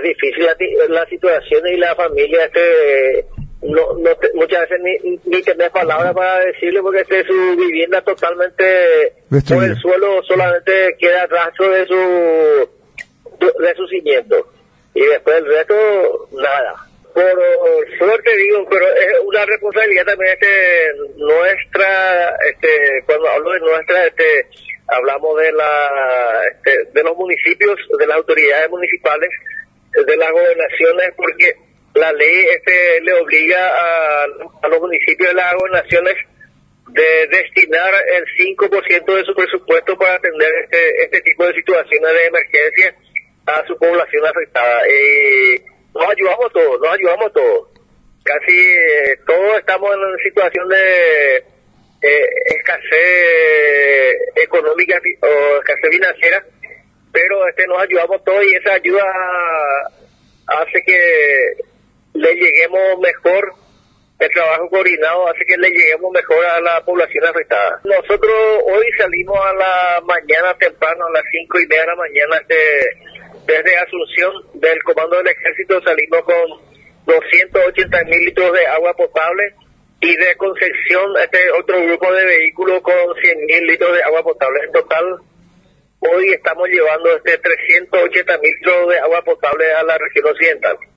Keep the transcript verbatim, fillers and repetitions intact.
difícil la, la situación y la familia este no, no te, muchas veces ni, ni tenés palabras para decirle porque este, su vivienda totalmente por el suelo, solamente queda rastro de su de su cimiento y después el resto nada. Por suerte digo, pero es una responsabilidad también este nuestra, este cuando hablo de nuestra, este hablamos de la este, de los municipios, de las autoridades municipales, de las gobernaciones, porque la ley este le obliga a, a los municipios de las gobernaciones de destinar el cinco por ciento de su presupuesto para atender este este tipo de situaciones de emergencia a su población afectada. Y nos ayudamos todos, nos ayudamos todos. Casi eh, todos estamos en situación de eh, escasez económica o escasez financiera, pero este nos ayudamos todos y esa ayuda hace que le lleguemos mejor, el trabajo coordinado hace que le lleguemos mejor a la población afectada. Nosotros hoy salimos a la mañana temprano, a las cinco y media de la mañana, este, desde Asunción del Comando del Ejército salimos con doscientos ochenta mil litros de agua potable y de Concepción este otro grupo de vehículos con cien mil litros de agua potable. En total, hoy estamos llevando este trescientos ochenta mil litros de agua potable a la región occidental.